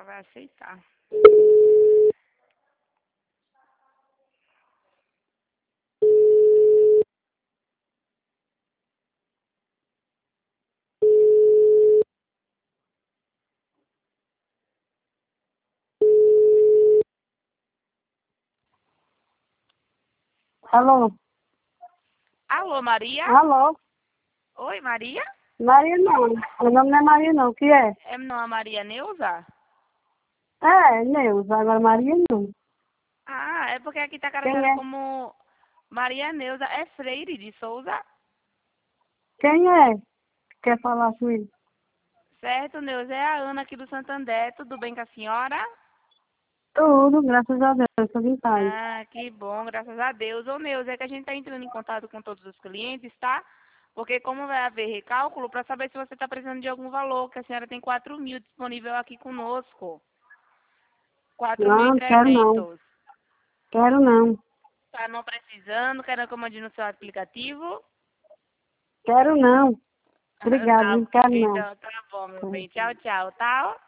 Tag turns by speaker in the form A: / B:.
A: vai aceitar.
B: Alô?
A: Alô, Maria?
B: Alô?
A: Oi, Maria?
B: Maria não. Meu nome não é Maria não. O que é?
A: É não a Maria Neuza?
B: É, Neuza. Agora Maria não.
A: Ah, é porque aqui tá
B: Quem
A: carregando
B: é?
A: como Maria Neuza. É Freire de Souza?
B: Quem é? Quer falar comigo?
A: Certo, Neuza. É a Ana aqui do Santander. Tudo bem com a senhora?
B: Tudo, graças a Deus. Tudo em paz.
A: Ah, que bom, graças a Deus. Ô, Neuza, é que a gente tá entrando em contato com todos os clientes, tá? Porque como vai haver recálculo, para saber se você está precisando de algum valor, que a senhora tem 4.000 disponível aqui conosco.
B: Não, quero não.
A: 4.300.
B: Quero não.
A: Tá não precisando, querendo que eu mande no seu aplicativo?
B: Quero não. Obrigado,
A: Tá
B: não
A: bom,
B: quero não.
A: então tá bom, meu bem. Tchau, tchau, tá?